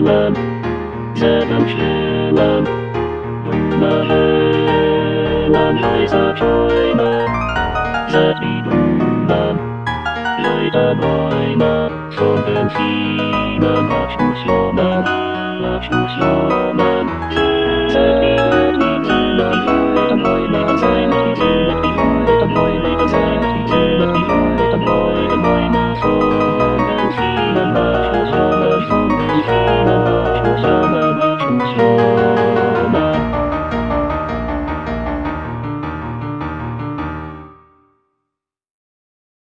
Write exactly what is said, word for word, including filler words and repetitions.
们，这等是们，为那日南海色吹们，这地土们，瑞的来们，从天起们，那出小们，那出小们。